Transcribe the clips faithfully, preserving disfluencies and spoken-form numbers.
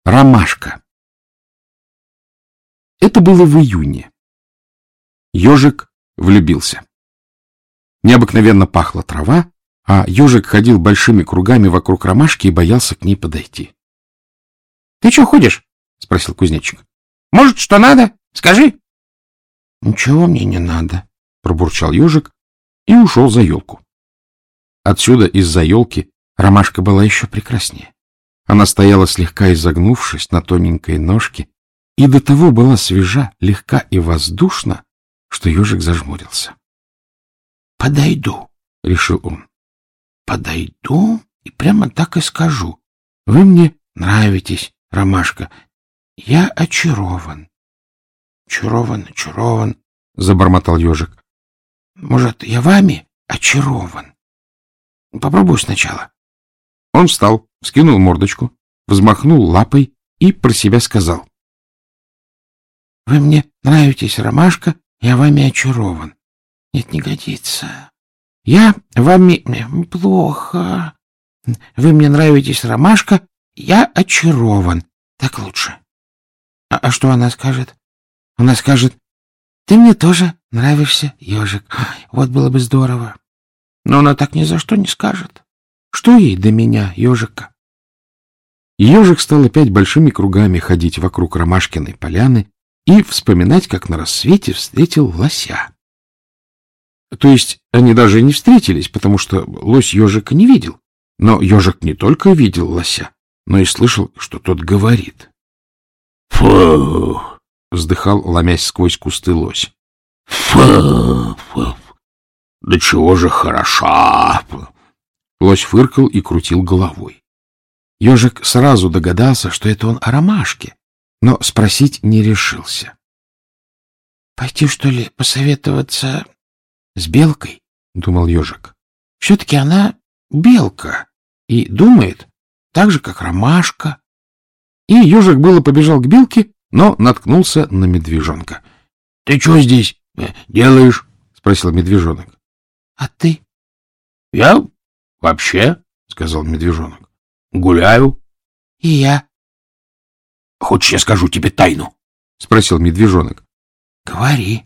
Ромашка. Это было в июне. Ежик влюбился. Необыкновенно пахла трава, а ежик ходил большими кругами вокруг ромашки и боялся к ней подойти. — Ты что ходишь? — спросил кузнечик. — Может, что надо? Скажи. — Ничего мне не надо, — пробурчал ежик и ушел за елку. Отсюда, из-за елки, ромашка была еще прекраснее. Она стояла слегка изогнувшись на тоненькой ножке, и до того была свежа, легка и воздушна, что ежик зажмурился. — Подойду, — решил он. — Подойду и прямо так и скажу. Вы мне нравитесь, ромашка. Я очарован. — Очарован, очарован, — забормотал ежик. — Может, я вами очарован? Попробуй сначала. Он встал, вскинул мордочку, взмахнул лапой и про себя сказал. — Вы мне нравитесь, ромашка, я вами очарован. Нет, не годится. Я вами плохо. Вы мне нравитесь, ромашка, я очарован. Так лучше. А, а что она скажет? Она скажет: ты мне тоже нравишься, ежик. Вот было бы здорово. Но она так ни за что не скажет. Что ей до меня, ежика? Ежик стал опять большими кругами ходить вокруг ромашкиной поляны и вспоминать, как на рассвете встретил лося. То есть они даже не встретились, потому что лось ежика не видел. Но ежик не только видел лося, но и слышал, что тот говорит. — Фу! — вздыхал, ломясь сквозь кусты лось. — Фу! Фу! Да чего же хороша! Лось фыркал и крутил головой. Ежик сразу догадался, что это он о ромашке, но спросить не решился. — Пойти, что ли, посоветоваться с белкой? — думал ежик. — Все-таки она белка и думает так же, как ромашка. И ежик было побежал к белке, но наткнулся на медвежонка. — Ты что здесь делаешь? — спросил медвежонок. — А ты? — Я вообще, — сказал медвежонок, — гуляю. — И я. — Хочешь, я скажу тебе тайну? — спросил медвежонок. — Говори.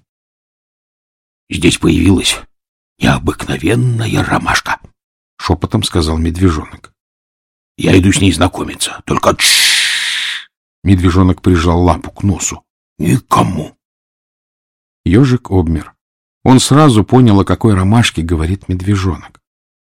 — Здесь появилась необыкновенная ромашка, — шепотом сказал медвежонок. — Я иду с ней знакомиться, только тш. Медвежонок прижал лапу к носу. — Никому. Ежик обмер. Он сразу понял, о какой ромашке говорит медвежонок.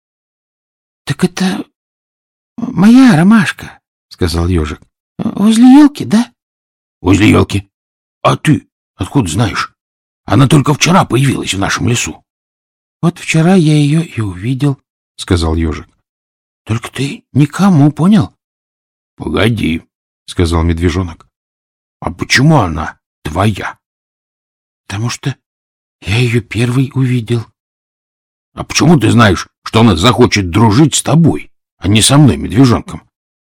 — Так это моя ромашка, — сказал ежик. — Возле елки, да? — Возле елки. А ты откуда знаешь? Она только вчера появилась в нашем лесу. — Вот вчера я ее и увидел, — сказал ежик. — Только ты никому, понял? — Погоди, — сказал медвежонок. — А почему она твоя? — Потому что я ее первый увидел. — А почему ты знаешь, что она захочет дружить с тобой, а не со мной, медвежонком?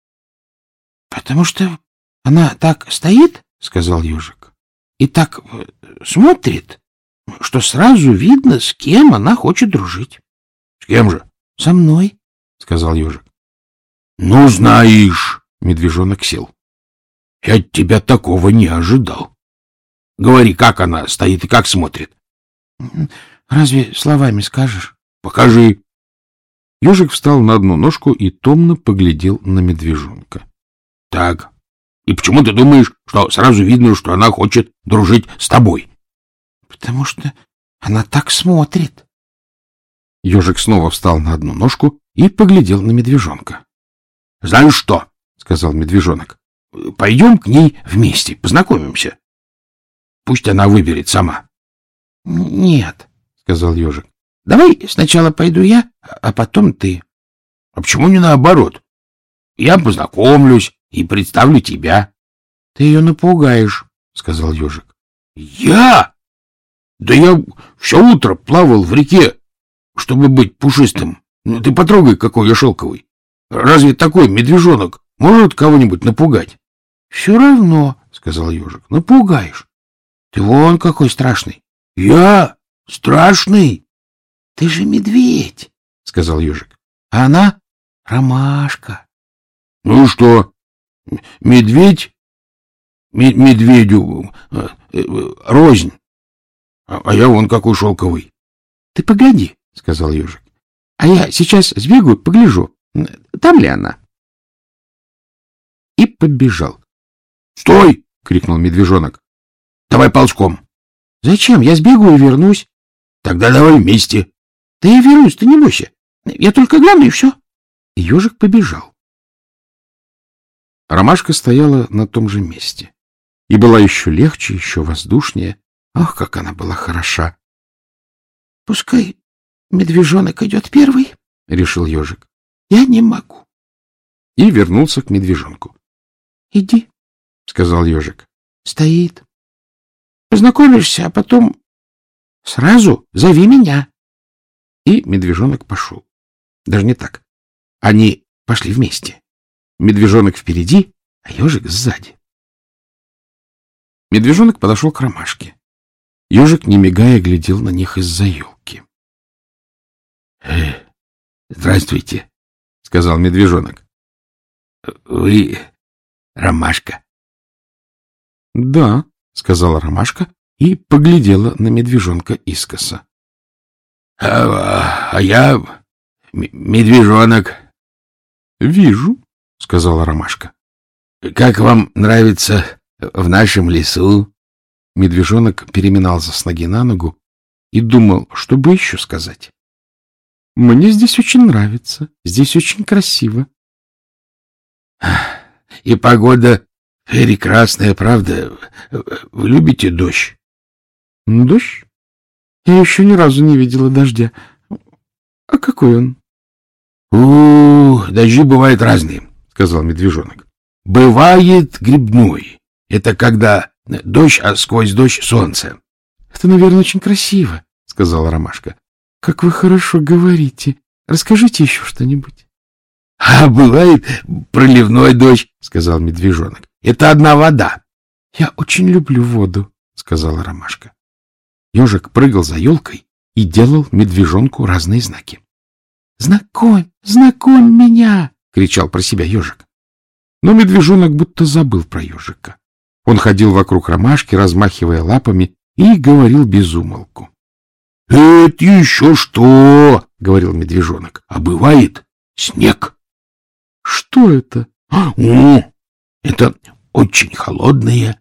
— Потому что она так стоит, — сказал ежик, — и так смотрит, что сразу видно, с кем она хочет дружить. — С кем же? — Со мной, — сказал ежик. — Ну, знаешь, — медвежонок сел. — Я от тебя такого не ожидал. Говори, как она стоит и как смотрит. — Разве словами скажешь? — Покажи. Ежик встал на одну ножку и томно поглядел на медвежонка. — Так, и почему ты думаешь, что сразу видно, что она хочет дружить с тобой? — Потому что она так смотрит. Ежик снова встал на одну ножку и поглядел на медвежонка. — Знаешь что? — сказал медвежонок. — Пойдем к ней вместе, познакомимся. Пусть она выберет сама. — Нет, — сказал ежик. — Давай сначала пойду я, а потом ты. — А почему не наоборот? Я познакомлюсь и представлю тебя. — Ты ее напугаешь, — сказал ежик. — Я? Да я все утро плавал в реке, чтобы быть пушистым. Ты потрогай, какой я шелковый. Разве такой медвежонок может кого-нибудь напугать? — Все равно, — сказал ежик, — напугаешь. Ты вон какой страшный. — Я? Страшный? — Ты же медведь, — сказал ежик. — А она ромашка. — Ну и что? Медведь медведю рознь, а я вон какой шелковый. — Ты погоди, — сказал ежик, — а я сейчас сбегаю, погляжу, там ли она. И побежал. — Стой! — крикнул медвежонок. — Давай ползком. — Зачем? Я сбегаю и вернусь. — Тогда давай вместе. — Да я вернусь, ты не бойся. Я только гляну, и все. И ежик побежал. Ромашка стояла на том же месте. И была еще легче, еще воздушнее. Ах, как она была хороша! — Пускай медвежонок идет первый, — решил ежик. — Я не могу. И вернулся к медвежонку. — Иди, — сказал ежик. — Стоит. Познакомишься, а потом сразу зови меня. И медвежонок пошел. Даже не так. Они пошли вместе. Медвежонок впереди, а ежик сзади. Медвежонок подошел к ромашке. Ежик, не мигая, глядел на них из-за елки. «Э, — Здравствуйте, — сказал медвежонок. — Вы ромашка? — Да, — сказала ромашка и поглядела на медвежонка искоса. — А, а я медвежонок. — Вижу, — сказала ромашка. — Как вам нравится в нашем лесу? Медвежонок переминался с ноги на ногу и думал, что бы еще сказать. — Мне здесь очень нравится, здесь очень красиво. — И погода прекрасная, правда? Вы любите дождь? — Дождь? Я еще ни разу не видела дождя. А какой он? — У, дожди бывают разные, — сказал медвежонок. — Бывает грибной. Это когда дождь, а сквозь дождь солнце. — Это, наверное, очень красиво, — сказала ромашка. — Как вы хорошо говорите. Расскажите еще что-нибудь. — А бывает проливной дождь, — сказал медвежонок. — Это одна вода. — Я очень люблю воду, — сказала ромашка. Ежик прыгал за елкой и делал медвежонку разные знаки. — Знакомь, знакомь меня! — кричал про себя ежик. Но медвежонок будто забыл про ежика. Он ходил вокруг ромашки, размахивая лапами, и говорил без умолку. — Это еще что? — говорил медвежонок. — А бывает снег. — Что это? — О, это очень холодное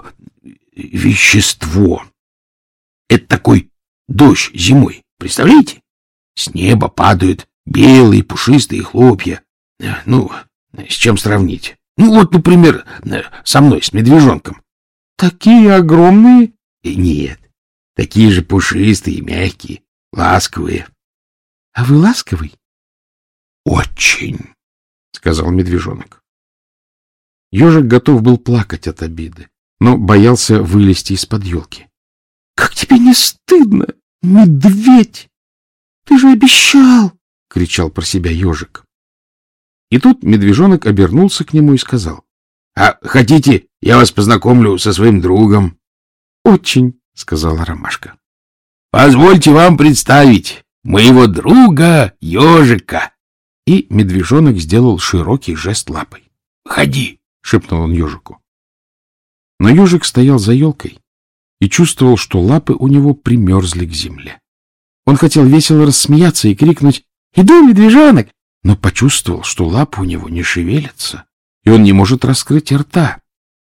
вещество. Это такой дождь зимой, представляете? С неба падают белые пушистые хлопья. Ну, с чем сравнить? Ну, вот, например, со мной, с медвежонком. — Такие огромные? — Нет, такие же пушистые, мягкие, ласковые. — А вы ласковый? — Очень, — сказал медвежонок. Ежик готов был плакать от обиды, но боялся вылезти из-под елки. — Как тебе не стыдно, медведь? Ты же обещал! — кричал про себя ежик. И тут медвежонок обернулся к нему и сказал. — А хотите, я вас познакомлю со своим другом? — Очень, — сказала ромашка. — Позвольте вам представить моего друга ежика. И медвежонок сделал широкий жест лапой. — Ходи, — шепнул он ежику. Но ежик стоял за елкой и чувствовал, что лапы у него примерзли к земле. Он хотел весело рассмеяться и крикнуть «Иду, медвежонок!», но почувствовал, что лапы у него не шевелятся, и он не может раскрыть рта.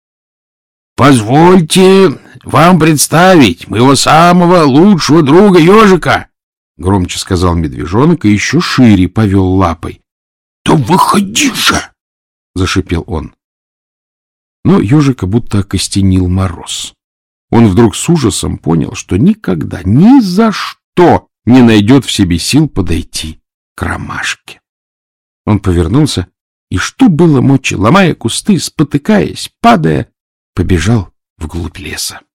— Позвольте вам представить моего самого лучшего друга ежика! — громче сказал медвежонок и еще шире повел лапой. — Да выходи же! — зашипел он. Но ежика будто окостенил мороз. Он вдруг с ужасом понял, что никогда, ни за что не найдет в себе сил подойти к ромашке. Он повернулся и, что было мочи, ломая кусты, спотыкаясь, падая, побежал вглубь леса.